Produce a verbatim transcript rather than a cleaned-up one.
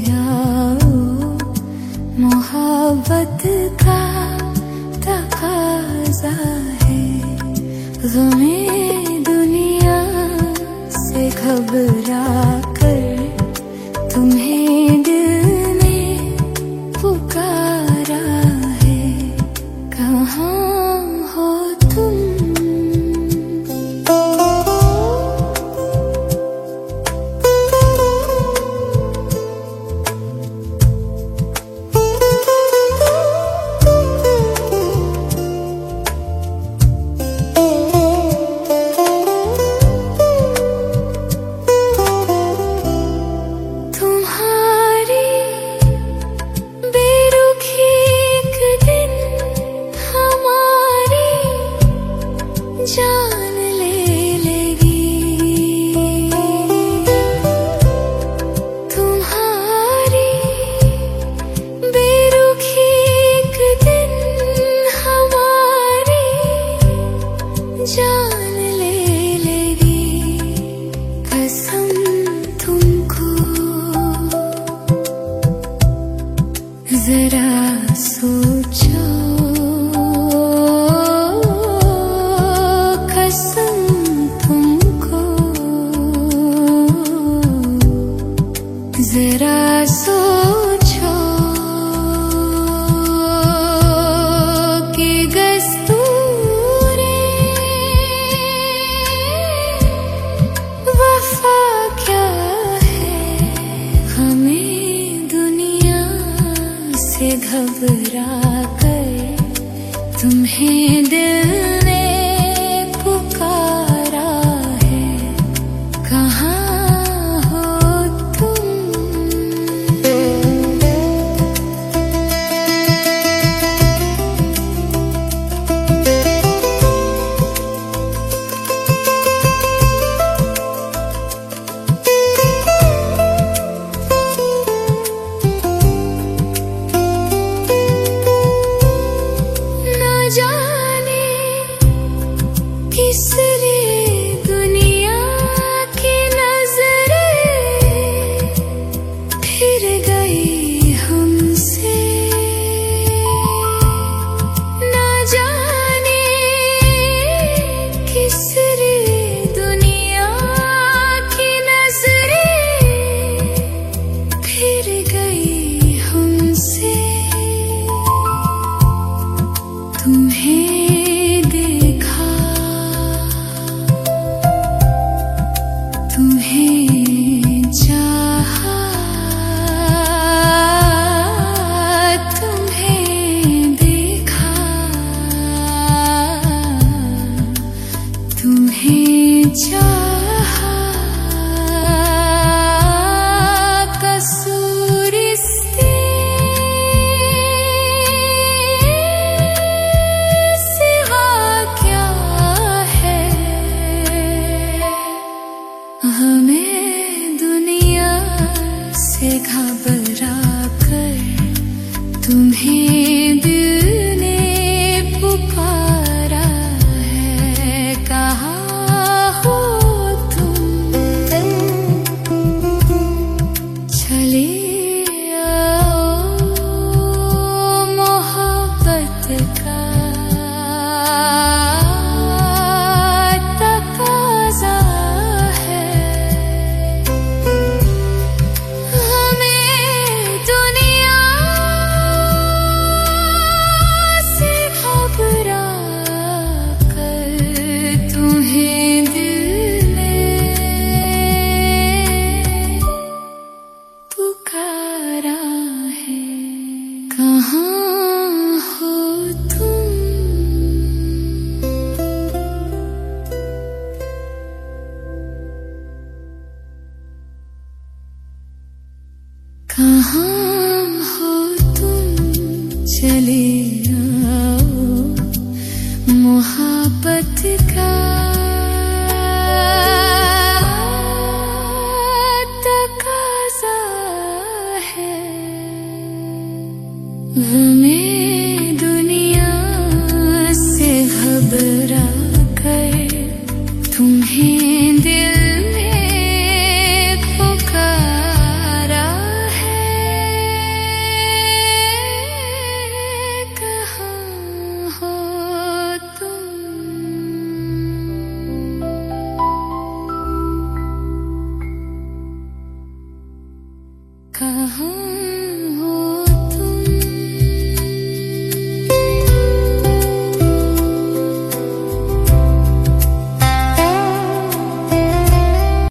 आओ, मोहब्बत का तकाज़ा है। गमे दुनिया से घबरा कर तुम्हें दिल ने पुकारा है। कहाँ हो तुम? जान ले लेगी तुम्हारी बेरुखी, एक दिन हमारी जान ले लेगी। कसम तुमको जरा सोचो, जरा सोचो कि गस्तूरे वफा क्या है। हमें दुनिया से घबरा कर तुम्हें दिल ने पुकारा है। कहाँ जाने किस लिए दुनिया की नजरें फिर गई हमसे। ना जाने किस लिए दुनिया की नजरें फिर गई हमसे। तुम्हें देखा, तुम्हें चाहा, तुम्हें देखा, तुम्हें चाहा। कसूर इससे हमें दुनिया से घबरा कर तुम्हें दिल ने पुकारा है। कहाँ हो तुम? चले आओ, मोहब्बत का तकाज़ा है। कहाँ हो तुम? चले आओ, मोहब्बत का तकाज़ा है।